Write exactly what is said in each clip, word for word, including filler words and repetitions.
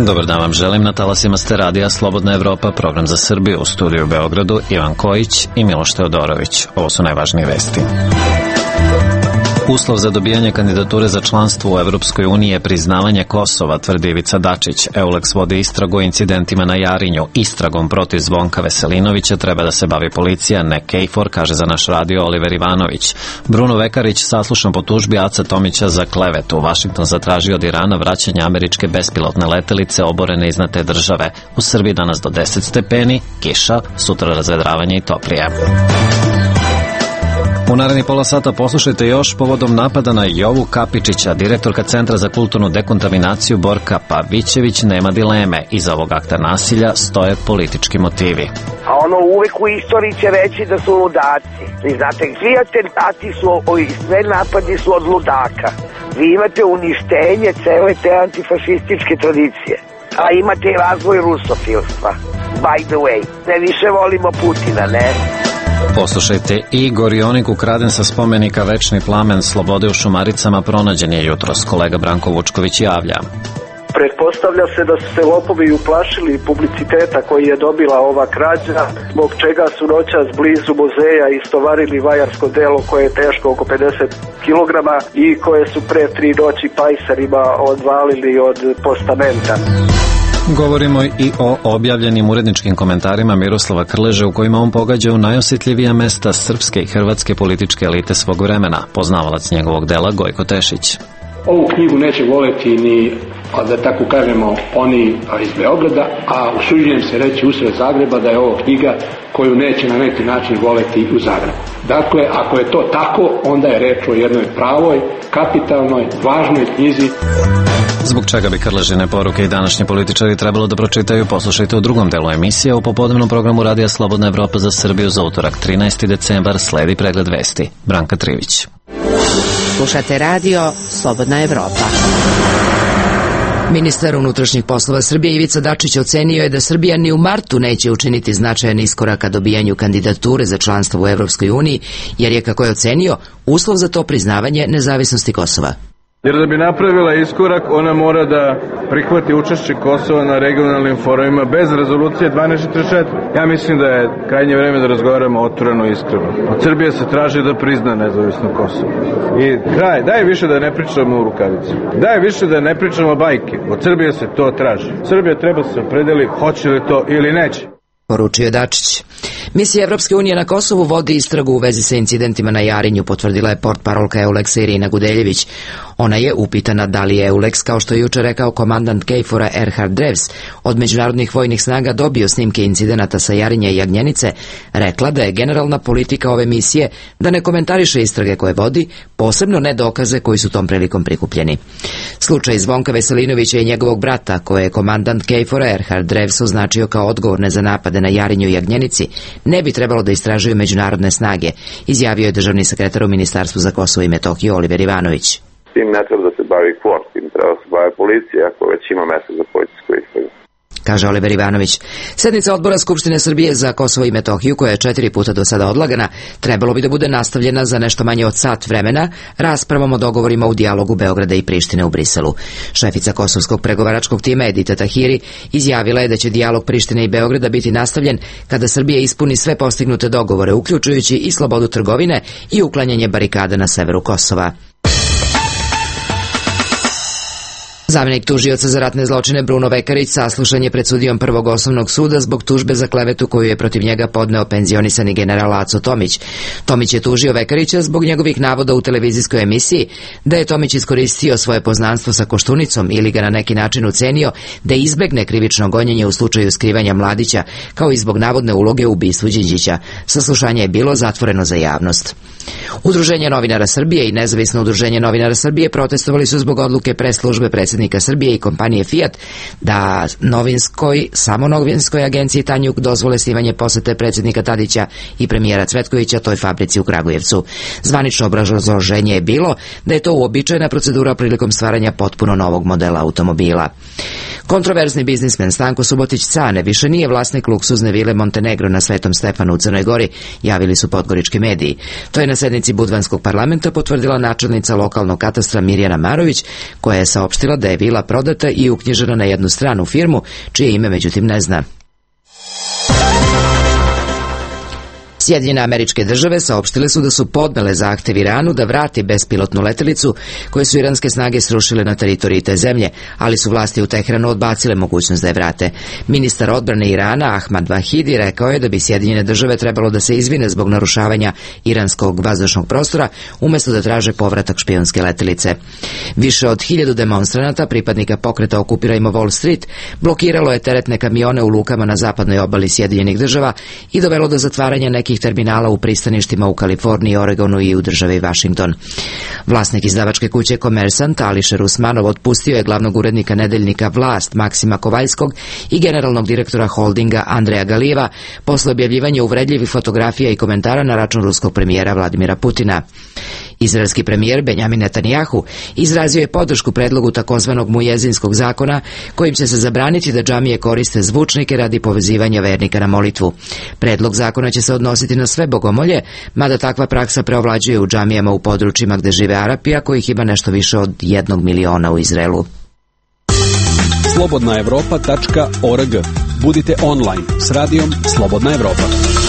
Dobar dan vam želim, na talasima ste radija Slobodna Evropa, program za Srbiju, u studiju u Beogradu Ivan Kojić i Miloš Teodorović. Ovo su najvažnije vesti. Uslov za dobijanje kandidature za članstvo u Evropskoj uniji je priznavanje Kosova, tvrdi Ivica Dačić. Euleks vodi istragu o incidentima na Jarinju. Istragom protiv Zvonka Veselinovića treba da se bavi policija, ne KFOR, kaže za naš radio Oliver Ivanović. Bruno Vekarić saslušan po tužbi Aca Tomića za klevetu. Vašington zatražio od Irana vraćanje američke bespilotne letelice oborene iznad te države. U Srbiji danas do deset stepeni, kiša, sutra razvedravanje i toplije. U naredni pola sata poslušajte još povodom napada na Jovu Kapičića. Direktorka Centra za kulturnu dekontaminaciju Borka Pavićević nema dileme. Iza ovog akta nasilja stoje politički motivi. A ono uvek u istoriji će reći da su ludaci. Vi znate, svi atentati su, sve napadi su od ludaka. Vi imate uništenje cele te antifašističke tradicije. A imate i razvoj rusofilstva. By the way, ne više volimo Putina, ne? Poslušajte, i gorionik ukraden sa spomenika Večni plamen slobode u Šumaricama pronađen je jutros. Kolega Branko Vučković javlja. Pretpostavlja se da su se lopovi uplašili publiciteta koji je dobila ova krađa, zbog čega su noćas blizu muzeja istovarili vajarsko delo koje je teško oko pedeset kilograma i koje su pre tri noći pajserima odvalili od postamenta. Govorimo i o objavljenim uredničkim komentarima Miroslava Krleže u kojima on pogađa u najosjetljivija mesta srpske i hrvatske političke elite svog vremena. Poznavalac njegovog dela Gojko Tešić. Ovu knjigu neće voleti ni, da tako kažemo, oni iz Beograda, a usuđujem se reći usred Zagreba da je ovo knjiga koju neće na neki način voleti u Zagrebu. Dakle, ako je to tako, onda je reč o jednoj pravoj, kapitalnoj, važnoj knjizi. Zbog čega bi Krležine poruke i današnji političari trebalo da pročitaju, poslušajte u drugom delu emisije. U popodnevnom programu Radija Slobodna Evropa za Srbiju za utorak trinaesti decembar sledi pregled vesti. Branka Trivić. Slušate radio Slobodna Evropa. Ministar unutrašnjih poslova Srbije Ivica Dačić ocenio je da Srbija ni u martu neće učiniti značajan iskorak ka dobijanju kandidature za članstvo u Evropskoj uniji, jer je, kako je ocenio, uslov za to priznavanje nezavisnosti Kosova. Jer da bi napravila iskorak, ona mora da prihvati učešće Kosova na regionalnim forumima bez rezolucije dvanaest četrdeset četiri. Ja mislim da je krajnje vreme da razgovaramo otvoreno i iskreno. Od Srbije se traži da prizna nezavisno Kosovo. I kraj, daj više da ne pričamo u rukavici. Daj više da ne pričamo bajke. Od Srbije se to traži. Srbija treba se opredeli hoće li to ili neće. Poručio Dačić. Misija Evropske unije na Kosovu vodi istragu u vezi sa incidentima na Jarinju, potvrdila je portparolka Euleksa Irina Gudeljević. Ona je upitana da li je Euleks, kao što je juče rekao komandant KFOR-a Erhard Drevs, od međunarodnih vojnih snaga dobio snimke incidenata sa Jarinja i Jagnjenice, rekla da je generalna politika ove misije da ne komentariše istrage koje vodi, posebno ne dokaze koji su tom prilikom prikupljeni. Slučaj Zvonka Veselinovića i njegovog brata, koje je komandant KFOR-a Erhard Drevs označio kao odgovorne za napade na Jarinju i Jagnjenici, ne bi trebalo da istražuju međunarodne snage, izjavio je državni sekretar u Ministarstvu za Kosovo i Metohiju Oliver Ivanović. Tim ne treba da se bavi KFOR, tim treba da se bavi policija, ako već ima mesta za policijsku istragu, kaže Oliver Ivanović. Sednica odbora Skupštine Srbije za Kosovo i Metohiju, koja je četiri puta do sada odlagana, trebalo bi da bude nastavljena za nešto manje od sat vremena raspravom o dogovorima u dijalogu Beograda i Prištine u Briselu. Šefica kosovskog pregovaračkog tima Edita Tahiri izjavila je da će dijalog Prištine i Beograda biti nastavljen kada Srbija ispuni sve postignute dogovore, uključujući i slobodu trgovine i uklanjanje barikada na severu Kosova. Zamenik tužioca za ratne zločine Bruno Vekarić saslušan je pred sudijom Prvog osnovnog suda zbog tužbe za klevetu koju je protiv njega podneo penzionisani general Aco Tomić. Tomić je tužio Vekarića zbog njegovih navoda u televizijskoj emisiji da je Tomić iskoristio svoje poznanstvo sa Koštunicom ili ga na neki način ucenio da izbegne krivično gonjenje u slučaju skrivanja Mladića, kao i zbog navodne uloge u ubistvu Đinđića. Saslušanje je bilo zatvoreno za javnost. Udruženje novinara Srbije i Nezavisno udruženje novinara Srbije protestovali su zbog odluke pres službe predsjednika Srbije i kompanije Fiat da novinskoj, samo novinskoj agenciji Tanjug dozvole snimanje posete predsjednika Tadića i premijera Cvetkovića toj fabrici u Kragujevcu. Zvanično obrazloženje je bilo da je to uobičajena procedura prilikom stvaranja potpuno novog modela automobila. Kontroverzni biznismen Stanko Subotić Cane više nije vlasnik luksuzne vile Montenegro na Svetom Stefanu u Crnoj Gori, javili su podgorički mediji. To je na sednici Budvanskog parlamenta potvrdila načelnica lokalnog katastra Mirjana Marović, koja je saopštila da je vila prodata i uknjižena na jednu stranu firmu, čije ime međutim ne zna. Sjedinjene Američke Države saopštile su da su podnele zahtev Iranu da vrati bespilotnu letelicu koje su iranske snage srušile na teritoriji te zemlje, ali su vlasti u Teheranu odbacile mogućnost da je vrate. Ministar odbrane Irana Ahmad Vahidi rekao je da bi Sjedinjene Države trebalo da se izvine zbog narušavanja iranskog vazdušnog prostora, umesto da traže povratak špijunske letelice. Više od hiljadu demonstranata, pripadnika pokreta Okupirajmo Wall Street, blokiralo je teretne kamione u lukama na zapadnoj obali Sjedinjenih Država i dovelo do zatvaranja nekih terminala u pristaništima u Kaliforniji, Oregonu i u državi Washington. Vlasnik izdavačke kuće Komersant, Ališer Usmanov, otpustio je glavnog urednika nedeljnika Vlast Maksima Kovaljskog i generalnog direktora holdinga Andreja Galijeva posle objavljivanja uvredljivih fotografija i komentara na račun ruskog premijera Vladimira Putina. Izraelski premijer Benjamin Netanjahu izrazio je podršku predlogu takozvanog mujezinskog zakona, kojim će se zabraniti da džamije koriste zvučnike radi povezivanja vernika na molitvu. Predlog zakona će se odnositi na sve bogomolje, mada takva praksa preovlađuje u džamijama u područjima gde žive Arapija, kojih ima nešto više od jednog miliona u Izraelu. slobodna evropa tačka org. Budite online s radijom Slobodna Evropa.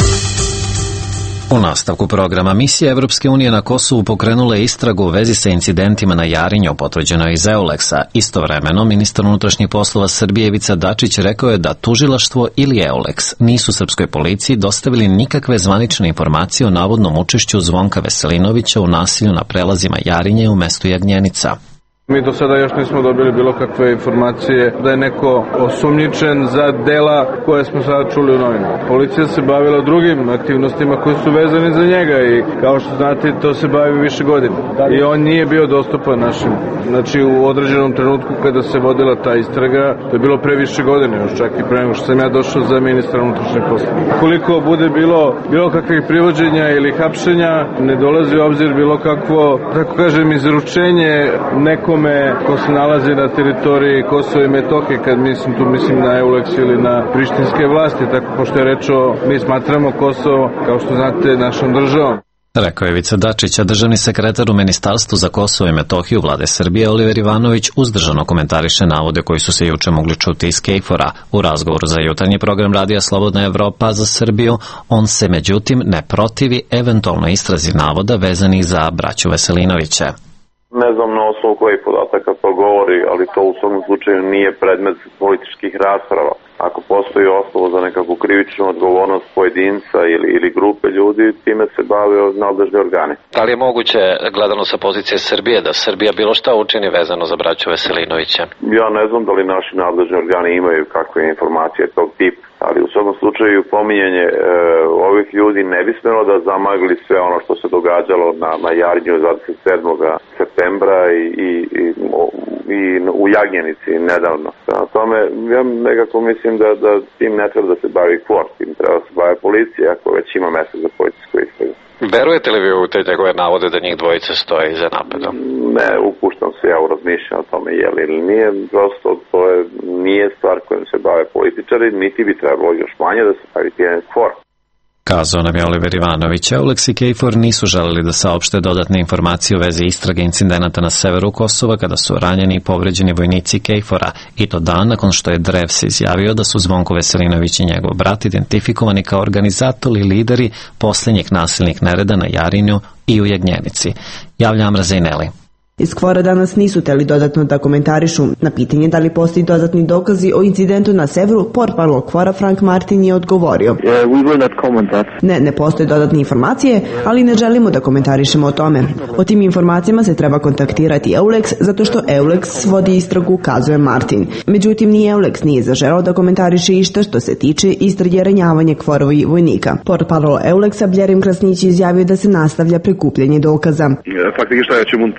U nastavku programa, misija Evropske unije na Kosovu pokrenula je istragu u vezi sa incidentima na Jarinju, potvrđeno iz Euleksa. Istovremeno, ministar unutrašnjih poslova Srbije Ivica Dačić rekao je da tužilaštvo ili Euleks nisu srpskoj policiji dostavili nikakve zvanične informacije o navodnom učešću Zvonka Veselinovića u nasilju na prelazima Jarinje u mestu Jagnjenica. Mi do sada još nismo dobili bilo kakve informacije da je neko osumnjičen za dela koje smo sada čuli u novinama. Policija se bavila drugim aktivnostima koji su vezani za njega i kao što znate to se bavi više godina. I on nije bio dostupan našim. Znači u određenom trenutku kada se vodila ta istraga, to je bilo pre više godine, još čak i pre nego što sam ja došao za ministra unutrašnjih poslova. Koliko bude bilo bilo kakvih privođenja ili hapšenja, ne dolazi u obzir bilo kakvo, tako kažem, izručenje nekom ko se nalazi na teritoriji Kosova i Metohije, kad mislim tu mislim na Euleks ili na prištinske vlasti, tako pošto je rečao, mi smatramo Kosovo, kao što znate, našom državom. Rekao je Ivica Dačić, a državni sekretar u Ministarstvu za Kosovo i Metohiju Vlade Srbije Oliver Ivanović uzdržano komentariše navode koji su se juče mogli čuti iz Kejfora. U razgovoru za jutarnji program radija Slobodna Evropa za Srbiju, on se međutim ne protivi eventualno istrazi navoda vezanih za braću Veselinovića. Ne znam na osnovu kojih podataka to govori, ali to u svakom slučaju nije predmet političkih rasprava. Ako postoji osnova za nekakvu krivičnu odgovornost pojedinca ili, ili grupe ljudi, time se bave nadležni organi. Da li je moguće, gledano sa pozicije Srbije, da Srbija bilo šta učini vezano za braću Veselinovića? Ja ne znam da li naši nadležni organi imaju kakve informacije tog tipa, ali u svakom slučaju pominjanje e, ovih ljudi ne bi smelo da zamagli sve ono što se događalo na, na Jarinju dvadeset sedmog septembra i, i, i, i u Jagnjenici nedavno. Na tome, ja nekako mislim da, da tim ne treba da se bavi kvort, tim treba da se bavi policija, ako već ima mesta za policijsku istragu. Verujete li vi u te njegove navode da njih dvojice stoje iza napada? Ne, upuštam se ja u razmišljanje o tome je li ili nije, prosto to je, nije stvar kojom se bave političari, niti bi trebalo još manje da se bavi jedan kvort. Kazao nam je Oliver Ivanović. Euleks i Kejfor nisu želeli da saopšte dodatne informacije u vezi istrage incidenata na severu Kosova kada su ranjeni i povređeni vojnici Kejfora, i to dan nakon što je Drevs izjavio da su Zvonko Veselinović i njegov brat identifikovani kao organizatori i lideri posljednjih nasilnih nereda na Jarinju i u Jagnjenici. Javlja Amra Zejneli. Iz Kvora danas nisu teli dodatno da komentarišu. Na pitanje da li postoji dodatni dokazi o incidentu na severu, portparol Kvora Frank Martin je odgovorio. Ne, ne postoje dodatne informacije, ali ne želimo da komentarišemo o tome. O tim informacijama se treba kontaktirati Euleks, zato što Euleks vodi istragu, kazuje Martin. Međutim, ni Euleks nije zaželao da komentariše išta što se tiče istrage ranjavanja Kvorovi vojnika. Portparol Euleksa Bljerim Krasnić izjavio da se nastavlja prikupljanje dokaza.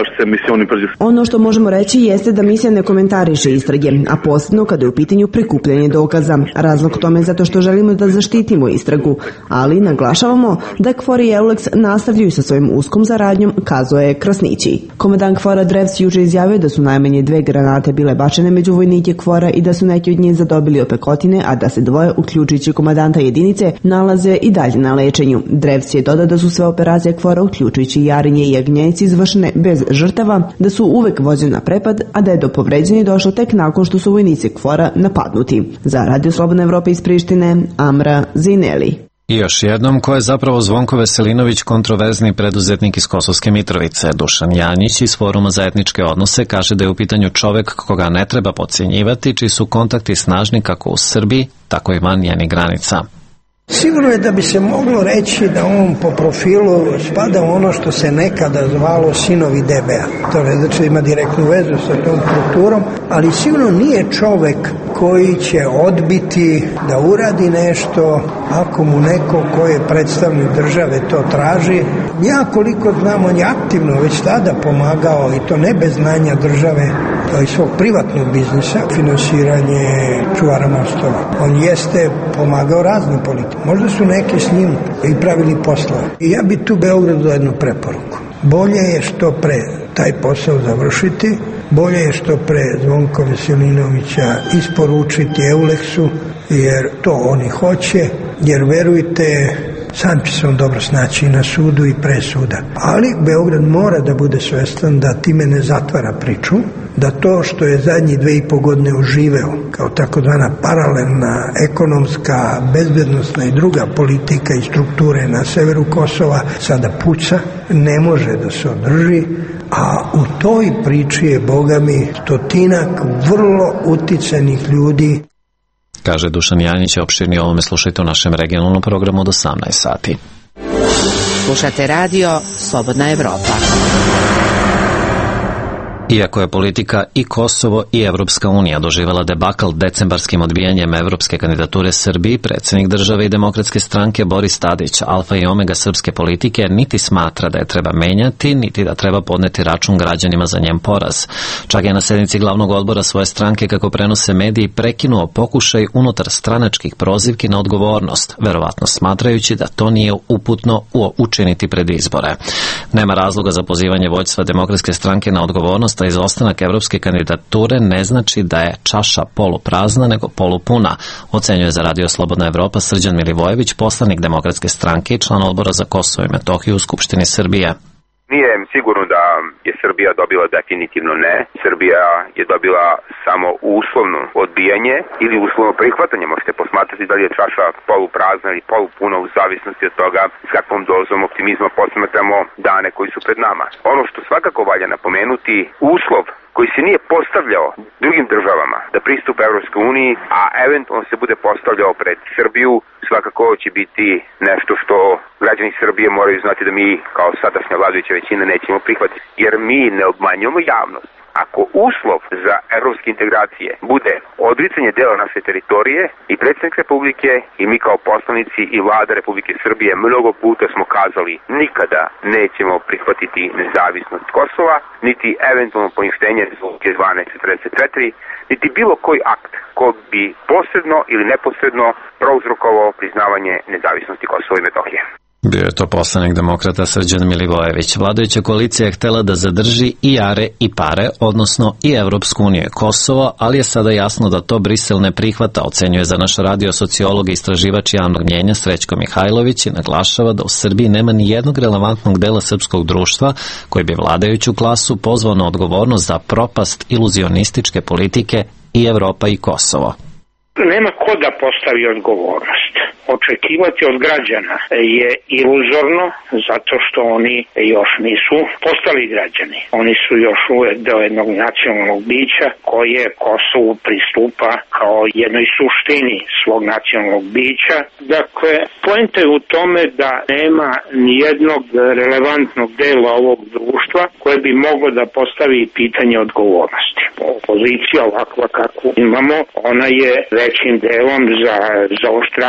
Ono što možemo reći jeste da misija ne komentariše istrage, a posebno kada je u pitanju prikupljanje dokaza. Razlog tome je zato što želimo da zaštitimo istragu, ali naglašavamo da KFOR i EULEX nastavljaju sa svojim uskom zaradnjom, kazao je Krasnići. Komandant KFOR-a Drevs juče izjavio da su najmanje dve granate bile bačene među vojnike KFOR-a i da su neki od njih zadobili opekotine, a da se dvoje, uključujući komandanta jedinice, nalaze i dalje na lečenju. Drevs je dodao da su sve operacije KFOR-a, uključujući Jarinje i Jagnjejci, izvršene bez žrtava, da su uvek vođeni na prepad, a da je do povređenja došlo tek nakon što su vojnici KFOR-a napadnuti. Za Radio Slobodna Evropa iz Prištine, Amra Zineli. I još jednom, ko je zapravo Zvonko Veselinović, kontroverzni preduzetnik iz Kosovske Mitrovice. Dušan Janjić iz Foruma za etničke odnose kaže da je u pitanju čovek koga ne treba podcjenjivati, čiji su kontakti snažni kako u Srbiji, tako i van njenih granica. Sigurno je da bi se moglo reći da on po profilu spada u ono što se nekada zvalo sinovi D B-a. To ne znači da ima direktnu vezu sa tom strukturom, ali sigurno nije čovek koji će odbiti da uradi nešto ako mu neko ko je predstavnik države to traži. Ja koliko znam, on je aktivno već tada pomagao, i to ne bez znanja države, to i svog privatnog biznisa, finansiranje čuvara mostova. On jeste pomagao raznim politikama. Možda su neki s njim i pravili poslove. I ja bi tu Beogradu jednu preporuku. Bolje je što pre taj posao završiti, bolje je što pre Zvonka Veselinovića isporučiti EULEX-u, jer to oni hoće, jer verujte, sam će se on dobro snaći i na sudu i pre suda. Ali Beograd mora da bude svestan da time ne zatvara priču, da to što je zadnji dve i po godine uživeo kao takozvana paralelna ekonomska, bezbednosna i druga politika i strukture na severu Kosova sada puca, ne može da se održi, a u toj priči je, Boga mi, stotinak vrlo uticanih ljudi. Kaže Dušan Janjić, opširni o ovome slušajte u našem regionalnom programu od osamnaest sati. Slušate radio Slobodna Evropa. Iako je politika i Kosovo i Evropska unija doživjela debakl decembarskim odbijanjem evropske kandidature Srbiji, predsjednik države i demokratske stranke Boris Tadić, alfa i omega srpske politike, niti smatra da je treba menjati, niti da treba podneti račun građanima za njen poraz. Čak je na sednici glavnog odbora svoje stranke, kako prenose mediji, prekinuo pokušaj unutar stranačkih prozivki na odgovornost, verovatno smatrajući da to nije uputno učiniti pred izbore. Nema razloga za pozivanje vođstva demokratske stranke na odgovornost, a izostanak evropske kandidature ne znači da je čaša poluprazna nego polupuna, ocenjuje za Radio Slobodna Evropa Srđan Milivojević, poslanik demokratske stranke i član odbora za Kosovo i Metohiju u Skupštini Srbije. Nije sigurno da je Srbija dobila definitivno ne. Srbija je dobila samo uslovno odbijanje ili uslovno prihvatanje. Možete posmatrati da li je čaša poluprazna ili polupuna u zavisnosti od toga s kakvom dozom optimizma posmatramo dane koji su pred nama. Ono što svakako valja napomenuti, uslov koji se nije postavljao drugim državama da pristupe Evropskoj uniji, a eventualno se bude postavljao pred Srbiju, svakako će biti nešto što građani Srbije moraju znati da mi kao sadašnja vladajuća većina nećemo prihvatiti. Jer mi ne obmanjujemo javnost. Ako uslov za evropske integracije bude odricanje dela naše teritorije, i predsjednik Republike i mi kao poslanici i vlada Republike Srbije mnogo puta smo kazali nikada nećemo prihvatiti nezavisnost Kosova, niti eventualno poništenje rezolucije dvanaest četrdeset četiri, niti bilo koji akt ko bi posredno ili neposredno prouzrokovao priznavanje nezavisnosti Kosova i Metohije. Bio je to poslanik demokrata Srđan Milivojević. Vladajuća koalicija je htela da zadrži i are i pare, odnosno i Evropsku uniju i Kosovo, ali je sada jasno da to Brisel ne prihvata, ocenjuje za naš radio sociolog i istraživač javnog mnjenja Srećko Mihajlović i naglašava da u Srbiji nema ni jednog relevantnog dela srpskog društva koji bi vladajuću klasu pozvao na odgovornost za propast iluzionističke politike i Evropa i Kosovo. Nema ko da postavi odgovornost. Očekivati od građana je iluzorno, zato što oni još nisu postali građani. Oni su još uvek deo jednog nacionalnog bića koje Kosovu pristupa kao jednoj suštini svog nacionalnog bića. Dakle, poenta je u tome da nema nijednog relevantnog dela ovog društva koje bi moglo da postavi pitanje odgovornosti. Opozicija ovakva kakvu imamo, ona je većim delom za zaoštravanje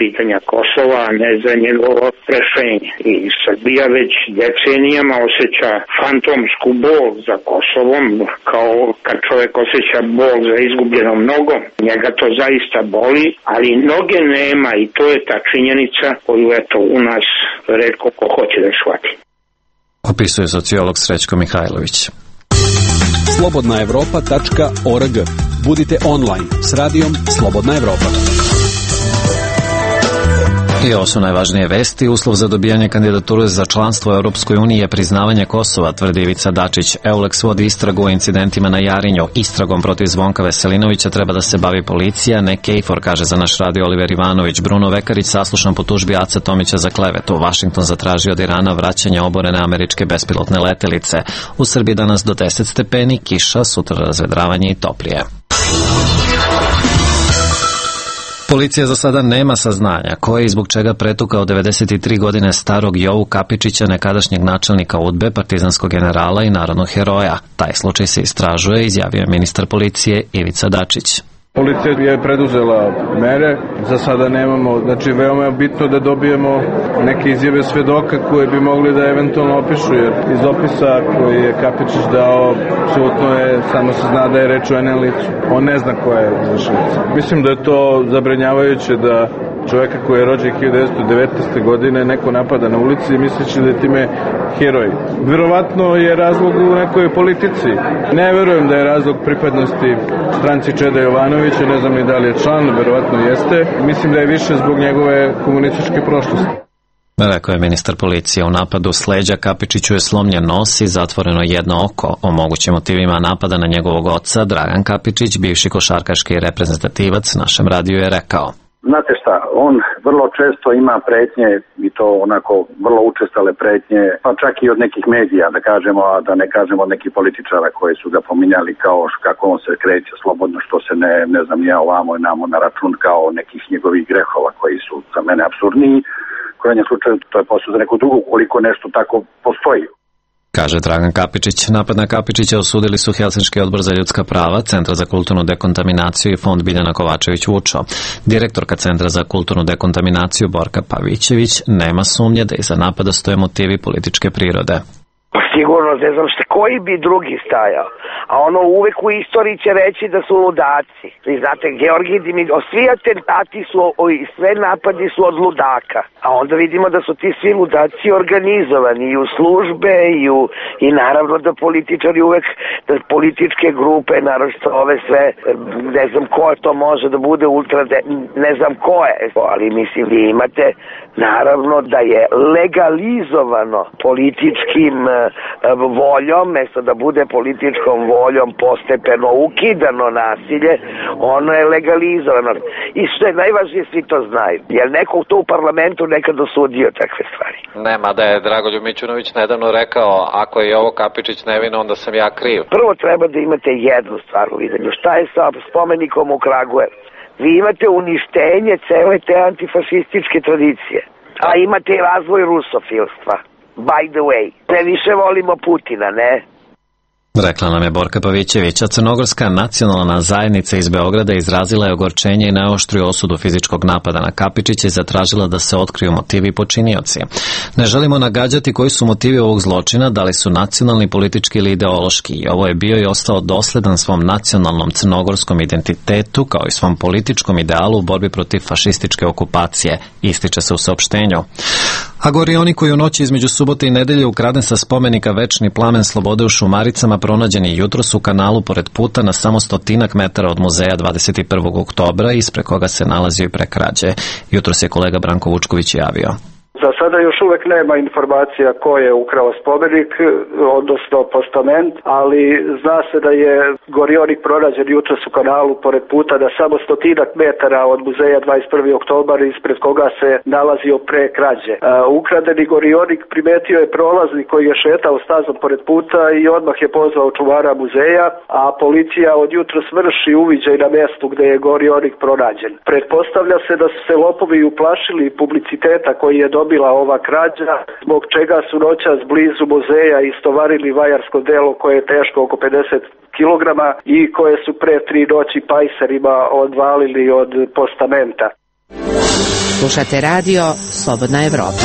pitanja Kosova, a ne za njegovo rešenje. I Srbija već decenijama osjeća fantomsku bol za Kosovom, kao kad čovjek osjeća bol za izgubljenom nogom. Njega to zaista boli, ali noge nema i to je ta činjenica koju eto u nas retko ko hoće da shvati. Opisuje sociolog Srećko Mihajlović. slobodna evropa tačka org. Budite online s radijom Slobodna Evropa. I ovo su najvažnije vesti. Uslov za dobijanje kandidature za članstvo u Europskoj uniji je priznavanje Kosova, tvrdi Ivica Dačić. Euleks vodi istragu o incidentima na Jarinju. Istragom protiv Zvonka Veselinovića treba da se bavi policija, ne KFOR, kaže za naš radio Oliver Ivanović. Bruno Vekarić saslušan po tužbi Ace Tomića za klevetu. Washington zatražio od Irana vraćanje oborene američke bespilotne letelice. U Srbiji danas do deset stepeni, kiša, sutra razvedravanje i toplije. Policija za sada nema saznanja ko je i zbog čega pretukao devedeset tri godine starog Jovu Kapičića, nekadašnjeg načelnika UDBE, partizanskog generala i narodnog heroja. Taj slučaj se istražuje, izjavio je ministar policije Ivica Dačić. Policija je preduzela mere, za sada nemamo, znači veoma je bitno da dobijemo neke izjave svedoka koje bi mogli da eventualno opišu, jer iz opisa koji je Kapičić dao, apsolutno je, samo se zna da je reč o ene licu. On ne zna koja je izvršilac. Mislim da je to zabrinjavajuće da čoveka koji je rođen hiljadu devetsto devetnaeste. godine neko napada na ulici misleći da je time heroj. Verovatno je razlog u nekoj politici. Ne verujem da je razlog pripadnosti stranci Čeda Jovanovića, ne znam ni da li je član, verovatno jeste. Mislim da je više zbog njegove komunističke prošlosti. Rekao je ministar policije. U napadu s leđa Kapičiću je slomljen nos i zatvoreno jedno oko. O mogućim motivima napada na njegovog oca, Dragan Kapičić, bivši košarkaški reprezentativac, našem radiju je rekao. Znate šta, on vrlo često ima pretnje i to onako vrlo učestale pretnje, pa čak i od nekih medija, da kažemo, a da ne kažemo od nekih političara koji su ga pominjali kao kako on se kreće slobodno, što se ne, ne znam ja ovamo i namo na račun kao nekih njegovih grehova koji su za mene apsurdniji. U krajnjem slučaju to je posao za neku drugu, koliko nešto tako postoji. Kaže Dragan Kapičić. Napad na Kapičića osudili su Helsinški odbor za ljudska prava, Centar za kulturnu dekontaminaciju i Fond Biljana Kovačević Vučo. Direktorka Centra za kulturnu dekontaminaciju Borka Pavićević nema sumnje da iza napada stoje motivi političke prirode. Sigurno, ne znam šta, koji bi drugi stajao. A ono uvek u istoriji će reći da su ludaci. Vi znate, Georgij Dimitrov, svi atentati su, o, sve napadi su od ludaka. A onda vidimo da su ti svi ludaci organizovani i u službe i, u, i naravno da političari uvek, da političke grupe, naravno ove sve, ne znam ko to može da bude ultra, ne znam ko je. Ali mislim, vi imate naravno da je legalizovano političkim voljom, mesto da bude političkom voljom postepeno ukidano nasilje, ono je legalizovano. I što je najvažnije, svi to znaju. Jer neko to u parlamentu nekad osudio takve stvari. Ne, mada je Dragoljub Mićunović nedavno rekao, ako je ovo Kapičić nevin, onda sam ja kriv. Prvo treba da imate jednu stvar u vidanju. Šta je sa spomenikom u Kragujevcu? Vi imate uništenje cele te antifašističke tradicije, a imate i razvoj rusofilstva. By the way, ne više volimo Putina, ne? Rekla nam je Borka Pavićević, a Crnogorska nacionalna zajednica iz Beograda izrazila je ogorčenje i najoštriju osudu fizičkog napada na Kapičića i zatražila da se otkriju motivi i počinioci. Ne želimo nagađati koji su motivi ovog zločina, da li su nacionalni, politički ili ideološki. I ovo je bio i ostao dosledan svom nacionalnom crnogorskom identitetu kao i svom političkom idealu u borbi protiv fašističke okupacije, ističe se u saopštenju. A gori oni koji u noći između subote i nedelje ukraden sa spomenika Večni plamen slobode u Šumaricama pronađen je jutros u kanalu pored puta na samo stotinak metara od muzeja dvadeset prvog oktobra, ispred koga se nalazio i prekrađe. Jutros je kolega Branko Vučković javio. Za sada još uvek nema informacija ko je ukrao spomenik, odnosno postament, ali zna se da je gorionik pronađen jutros u kanalu pored puta na samo stotinak metara od muzeja dvadeset prvi oktobar, ispred koga se nalazio pre krađe. Ukradeni gorionik primetio je prolaznik koji je šetao stazom pored puta i odmah je pozvao čuvara muzeja, a policija od jutros vrši uviđaj na mestu gde je gorionik pronađen. Pretpostavlja se da su se lopovi uplašili publiciteta koji je dobila ova krađa, zbog čega su noćas blizu muzeja istovarili vajarsko delo koje je teško oko pedeset kilograma i koje su pre tri noći pajserima odvalili od postamenta. Slušate radio Slobodna Evropa.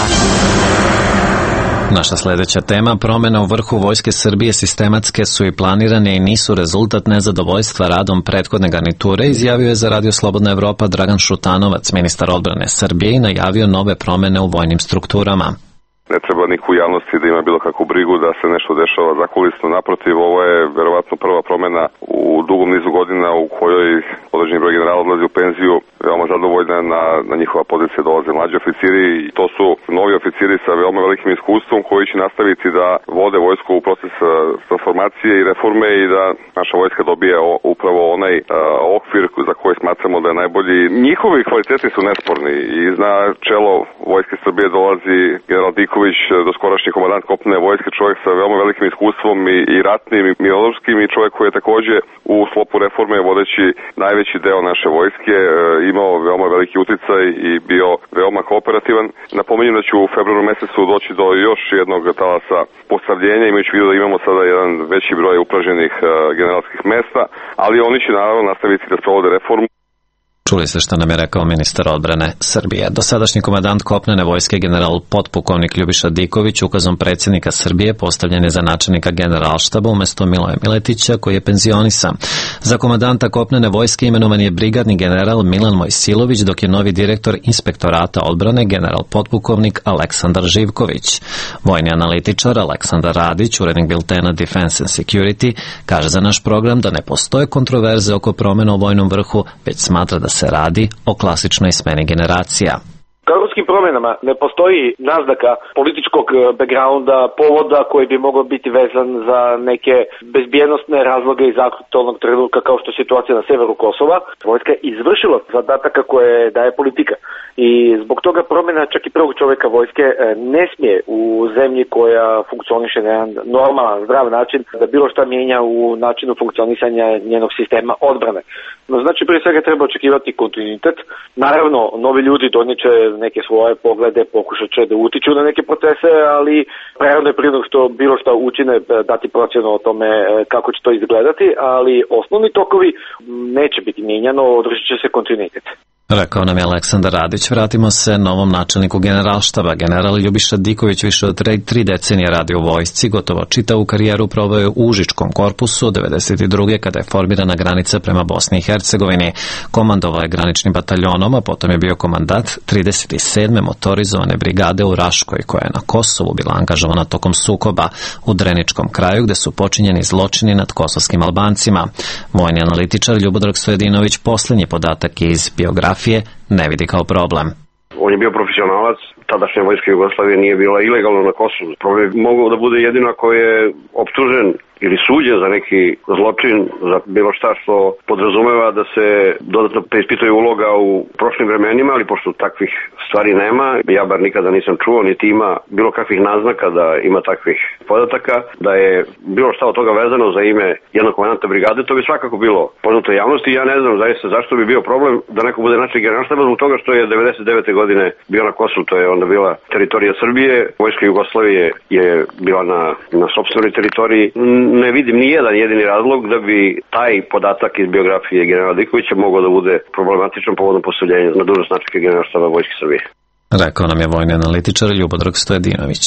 Naša sledeća tema, promjena u vrhu Vojske Srbije sistematske su i planirane i nisu rezultat nezadovoljstva radom prethodne garniture, izjavio je za radio Slobodna Evropa Dragan Šutanovac, ministar odbrane Srbije, i najavio nove promjene u vojnim strukturama. Ne treba niko u javnosti da ima bilo kakvu brigu da se nešto dešava zakulisno. Naprotiv, ovo je verovatno prva promjena u dugom nizu godina u kojoj određeni broj generala odlazi u penziju, veoma zadovoljna na, na njihova pozicija dolaze mlađi oficiri i to su novi oficiri sa veoma velikim iskustvom koji će nastaviti da vode vojsku u proces transformacije i reforme i da naša vojska dobije o, upravo onaj a, okvir za koji smatramo da je najbolji. Njihovi kvaliteti su nesporni i na čelo Vojske Srbije dolazi general Diković, doskorašnji komandant kopnene vojske, čovjek sa veoma velikim iskustvom i, i ratnim i mirnodopskim i čovjek koji je takođe u sklopu reforme vodeći najveći deo naše vojske e, imao veoma veliki uticaj i bio veoma kooperativan. Napominjem da ću u februaru mesecu doći do još jednog talasa postavljenja, imajući vidio da imamo sada jedan veći broj upražnjenih e, generalskih mesta, ali oni će naravno nastaviti da sprovode reformu. Čuli ste što nam je rekao ministar odbrane Srbije. Dosadašnji komandant kopnene vojske general potpukovnik Ljubiša Diković ukazom predsjednika Srbije postavljen je za načelnika generalštaba umjesto Miloja Miletića koji je penzionisan. Za komandanta kopnene vojske imenovan je brigadni general Milan Mojsilović, dok je novi direktor inspektorata odbrane general potpukovnik Aleksandar Živković. Vojni analitičar Aleksandar Radić, urednik biltena Defense and Security, kaže za naš program da ne postoje kontroverze oko promjena u vojnom vrhu, već smatra da se radi o klasičnoj smeni generacija. Kadrovskim promjenama ne postoji naznaka političkog backgrounda, povoda koji bi mogao biti vezan za neke bezbjednostne razloge iz aktualnog trenutka kao što je situacija na severu Kosova. Vojska je izvršila zadataka koje daje politika i zbog toga promjena čak i prvog čovjeka vojske ne smije u zemlji koja funkcioniše na jedan normalan, zdrav način da bilo šta mijenja u načinu funkcionisanja njenog sistema odbrane. No, znači, prije svega treba očekivati kontinuitet. Naravno, novi ljudi donijet neke svoje poglede, pokušat će da utiču na neke procese, ali prerano je prije nego što bilo šta učine dati procjenu o tome kako će to izgledati, ali osnovni tokovi neće biti mijenjano, održit će se kontinuitet. Rekao nam je Aleksandar Radić. Vratimo se novom načelniku generalštaba. General Ljubiša Diković više od tri, tri decenije radi u vojsci, gotovo čitavu karijeru proveo je u Užičkom korpusu od devedeset druge kada je formirana granica prema Bosni i Hercegovini. Komandovao je graničnim bataljonom, a potom je bio komandant trideset sedme motorizovane brigade u Raškoj, koja je na Kosovu bila angažovana tokom sukoba u Dreničkom kraju, gde su počinjeni zločini nad kosovskim Albancima. Vojni analitičar Ljubodrag Stojadinović posljednji podatak iz biografije ne vidi kao problem. On je bio profesionalac, tadašnja vojska Jugoslavije nije bila ilegalno na Kosovu. Problem mogao da bude jedino ako je optužen ili suđen za neki zločin, za bilo šta što podrazumeva da se dodatno preispituje uloga u prošlim vremenima, ali pošto takvih stvari nema, ja bar nikada nisam čuo, niti ima bilo kakvih naznaka da ima takvih podataka, da je bilo šta od toga vezano za ime jednog komandanta brigade, to bi svakako bilo poznato javnosti. Ja ne znam zaista zašto bi bio problem da neko bude načelnik generalštaba, zbog toga što je devedeset devete godine bio na Kosovu, to je onda bila teritorija Srbije, vojska Jugoslavije je bila na, na sopstvenoj teritoriji. Ne vidim ni jedan jedini razlog da bi taj podatak iz biografije generala Dikovića mogao da bude problematičan povodom postavljenja na dužnost načelnika generalštaba Vojske Srbije. Rekao nam je vojni analitičar Ljubodrag Stojadinović.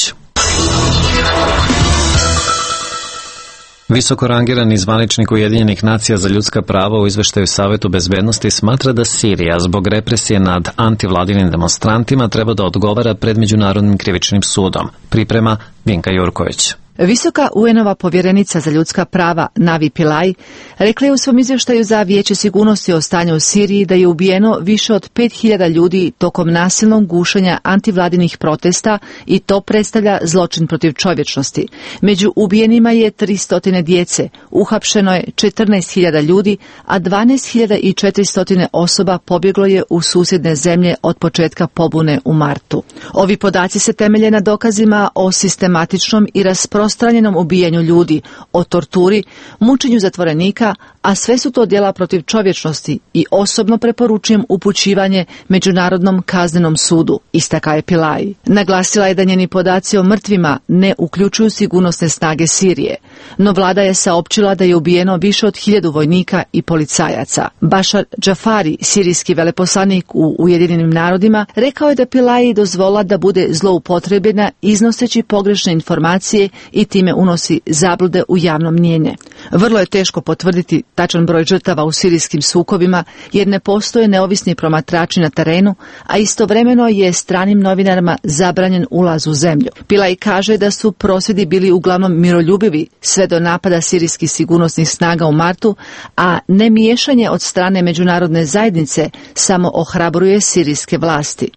Visoko rangirani zvaničnik Ujedinjenih nacija za ljudska prava u izveštaju Savetu bezbednosti smatra da Sirija zbog represije nad antivladinim demonstrantima treba da odgovara pred Međunarodnim krivičnim sudom. Priprema Vinka Jurković. Visoka U N-ova povjerenica za ljudska prava Navi Pillay rekla je u svom izvještaju za Vijeće sigurnosti o stanju u Siriji da je ubijeno više od pet hiljada ljudi tokom nasilnog gušenja antivladinih protesta i to predstavlja zločin protiv čovječnosti. Među ubijenima je tristo djece, uhapšeno je četrnaest hiljada ljudi, a dvanaest hiljada četiristo osoba pobjeglo je u susjedne zemlje od početka pobune u martu. Ovi podaci se temelje na dokazima o sistematičnom i rasprostranjenom ubijanju ljudi, o torturi, mučenju zatvorenika, a sve su to djela protiv čovječnosti i osobno preporučujem upućivanje Međunarodnom kaznenom sudu, istakla je Pillay. Naglasila je da njeni podaci o mrtvima ne uključuju sigurnosne snage Sirije. no vlada je saopćila da je ubijeno više od hiljadu vojnika i policajaca. Bašar Džafari, sirijski veleposlanik u Ujedinjenim narodima, rekao je da Pilaji dozvola da bude zloupotrebljena iznoseći pogrešne informacije i time unosi zablude u javno mnijenje. Vrlo je teško potvrditi tačan broj žrtava u sirijskim sukobima jer ne postoje neovisni promatrači na terenu, a istovremeno je stranim novinarima zabranjen ulaz u zemlju. Pilaj kaže da su prosvjedi bili uglavnom miroljubivi sve do napada sirijskih sigurnosnih snaga u martu, a nemiješanje od strane međunarodne zajednice samo ohrabruje sirijske vlasti.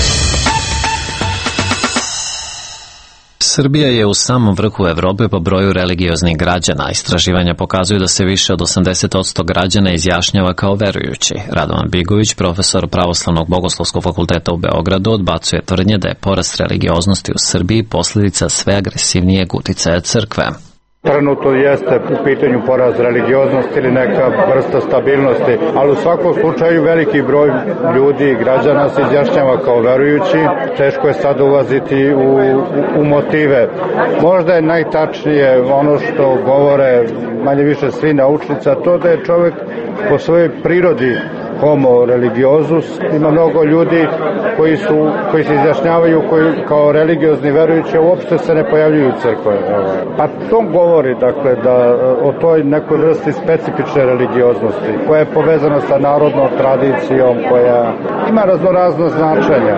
Srbija je u samom vrhu Evrope po broju religioznih građana. Istraživanja pokazuju da se više od osamdeset posto građana izjašnjava kao verujući. Radovan Bigović, profesor Pravoslavnog bogoslovskog fakulteta u Beogradu, odbacuje tvrdnje da je porast religioznosti u Srbiji posljedica sve agresivnijeg uticaja crkve. Trenutno jeste u pitanju porast religioznosti ili neka vrsta stabilnosti, ali u svakom slučaju veliki broj ljudi i građana se izjašnjava kao verujući. Teško je sad ulaziti u, u motive. Možda je najtačnije ono što govore manje više svi naučnici, a to da je čovjek po svojoj prirodi homo religiozus. Ima mnogo ljudi koji su koji se izjašnjavaju koji kao religiozni verujući, uopšte se ne pojavljuju u crkve. Pa to govori dakle da o toj nekoj vrsti specifične religioznosti koja je povezana sa narodnom tradicijom, koja ima raznorazno značenja.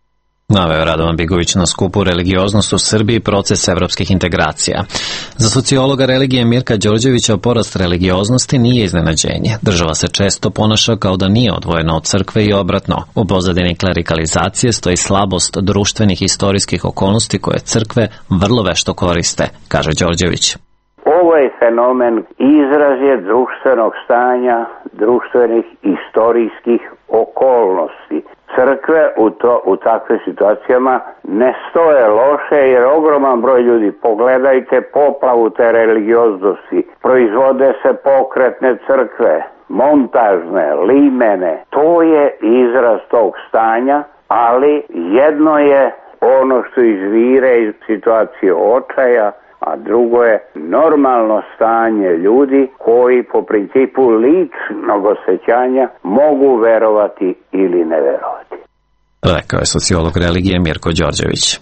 Naveo Radovan Bigović na skupu Religioznost u Srbiji, proces evropskih integracija. Za sociologa religije Mirka Đorđevića porast religioznosti nije iznenađenje. Država se često ponaša kao da nije odvojena od crkve i obratno. U pozadini klerikalizacije stoji slabost društvenih i istorijskih okolnosti koje crkve vrlo vešto koriste, kaže Đorđević. Ovo je fenomen izraz je društvenog stanja, društvenih istorijskih okolnosti. Crkve u, to, u takvim situacijama ne stoje loše jer ogroman broj ljudi, pogledajte poplavu te religioznosti, proizvode se pokretne crkve, montažne, limene, to je izraz tog stanja, ali jedno je ono što izvire iz situacije očaja, a drugo je normalno stanje ljudi koji po principu ličnog osjećanja mogu verovati ili ne verovati. Rekao je sociolog religije Mirko Đorđević.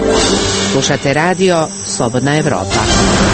Slušate radio Slobodna Evropa.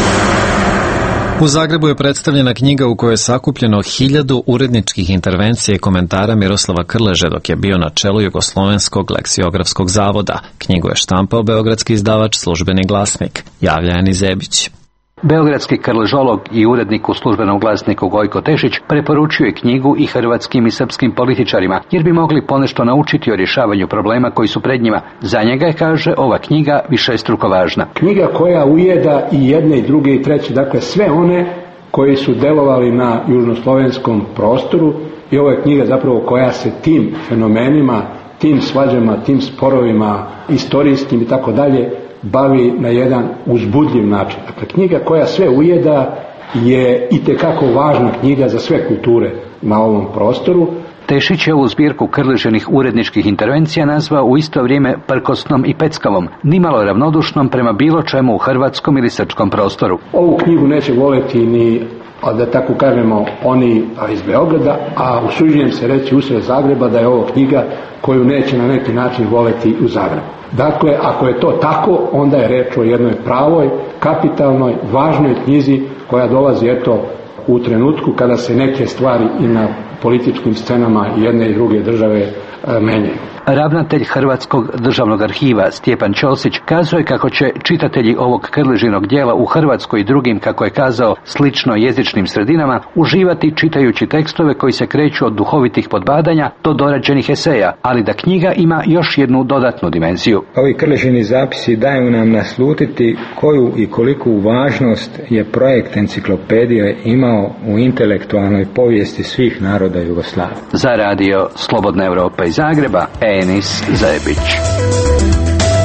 U Zagrebu je predstavljena knjiga u kojoj je sakupljeno hiljadu uredničkih intervencija i komentara Miroslava Krleže dok je bio na čelu Jugoslovenskog leksiografskog zavoda. Knjigu je štampao beogradski izdavač Službeni glasnik. Javlja Ani Zebić. Beogradski krležolog i urednik u Službenom glasniku Gojko Tešić preporučuje knjigu i hrvatskim i srpskim političarima, jer bi mogli ponešto naučiti o rješavanju problema koji su pred njima. Za njega je, kaže, ova knjiga višestruko važna. Knjiga koja ujeda i jedne i druge i treće, dakle sve one koji su delovali na južnoslovenskom prostoru, i ovo je knjiga zapravo koja se tim fenomenima, tim svađama, tim sporovima, istorijskim i tako dalje, bavi na jedan uzbudljiv način. Dakle, knjiga koja sve ujeda je itekako važna knjiga za sve kulture na ovom prostoru. Tešić je ovu zbirku Krleženih uredničkih intervencija nazvao u isto vrijeme prkosnom i peckavom, nimalo ravnodušnom prema bilo čemu u hrvatskom ili srpskom prostoru. Ovu knjigu neće voleti ni, da tako kažemo, oni iz Beograda, a usuđujem se reći usred Zagreba da je ovo knjiga koju neće na neki način voleti u Zagrebu. Dakle, ako je to tako, onda je reč o jednoj pravoj, kapitalnoj, važnoj knjizi koja dolazi eto u trenutku kada se neke stvari i na političkim scenama jedne i druge države e, menjaju. Ravnatelj Hrvatskog državnog arhiva Stjepan Ćosić kazuje kako će čitatelji ovog Krležinog dijela u Hrvatskoj i drugim, kako je kazao, slično jezičnim sredinama uživati čitajući tekstove koji se kreću od duhovitih podbadanja do dorađenih eseja, ali da knjiga ima još jednu dodatnu dimenziju. Ovi Krležini zapisi daju nam naslutiti koju i koliku važnost je projekt enciklopedije imao u intelektualnoj povijesti svih naroda Jugoslavije. Za radio Slobodna Evropa iz Zagreba, Enis Zebić.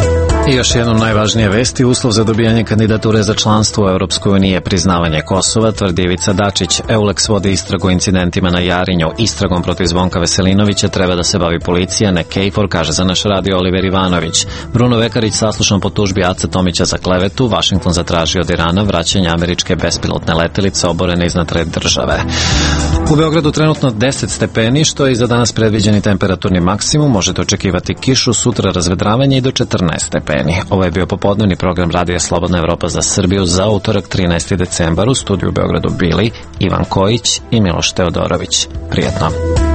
I još jednom najvažnije vesti, uslov za dobijanje kandidature za članstvo u Evropskoj uniji je priznavanje Kosova, tvrdi Ivica Dačić. Eulex vodi istragu o incidentima na Jarinju. Istragom protiv Zvonka Veselinovića treba da se bavi policija, ne KFOR, kaže za naš radio Oliver Ivanović. Bruno Vekarić saslušan po tužbi Ace Tomića za klevetu. Vašington zatraži od Irana vraćanje američke bespilotne letelice oborene iznad red države. U Beogradu trenutno deset stepeni, što je i za danas predviđeni temperaturni maksimum. Možete očekivati kišu, sutra razvedravanje i do četrnaest stepeni. Ovo je bio popodnevni program Radija Slobodna Evropa za Srbiju za utorak trinaesti decembar. U studiju u Beogradu bili Ivan Kojić i Miloš Teodorović. Prijetno.